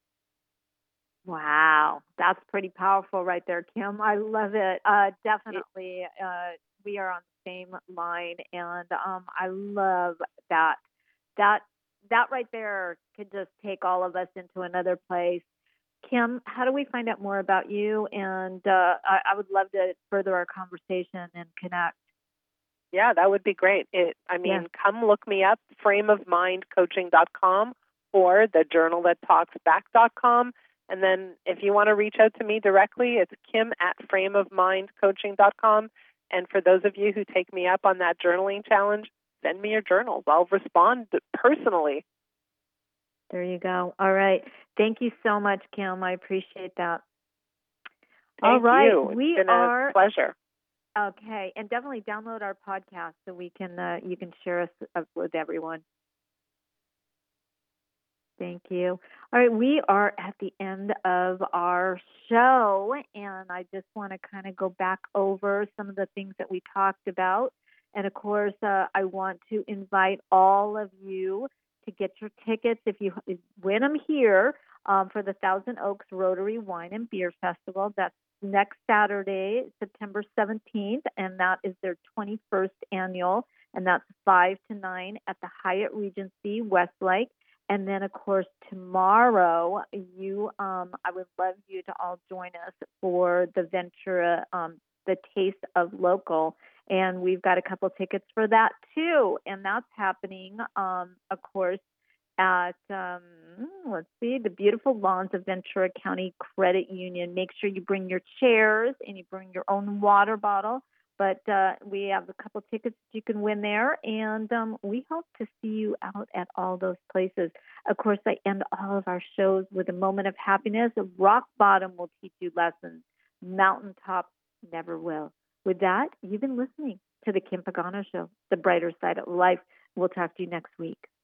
Wow. That's pretty powerful right there, Kim. I love it. Uh, definitely. Uh, we are on the same line. And um, I love that. That that right there could just take all of us into another place. Kim, how do we find out more about you? And uh, I, I would love to further our conversation and connect. Yeah, that would be great. It, I mean, Yeah. come look me up, frame of mind coaching dot com or the journal that talks back dot com. And then if you want to reach out to me directly, it's Kim at frame of mind coaching dot com. And for those of you who take me up on that journaling challenge, send me your journals. I'll respond personally. There you go. All right. Thank you so much, Kim. I appreciate that. Thank All right. you. It's We been are a pleasure. okay, and definitely download our podcast so we can uh, you can share us uh, with everyone. Thank you. All right, we are at the end of our show, and I just want to kind of go back over some of the things that we talked about. And of course, uh, I want to invite all of you to get your tickets if you win them here um, for the Thousand Oaks Rotary Wine and Beer Festival. That's next Saturday, September seventeenth, and that is their twenty-first annual, and that's five to nine at the Hyatt Regency Westlake. And then, of course, tomorrow, you, um, I would love you to all join us for the Ventura, um, the Taste of Local. And we've got a couple tickets for that, too. And that's happening, um, of course, at, um, let's see, the beautiful lawns of Ventura County Credit Union. Make sure you bring your chairs and you bring your own water bottle. But uh, we have a couple tickets you can win there, and um, we hope to see you out at all those places. Of course, I end all of our shows with a moment of happiness. Rock bottom will teach you lessons. Mountaintop never will. With that, you've been listening to The Kim Pagano Show, the brighter side of life. We'll talk to you next week.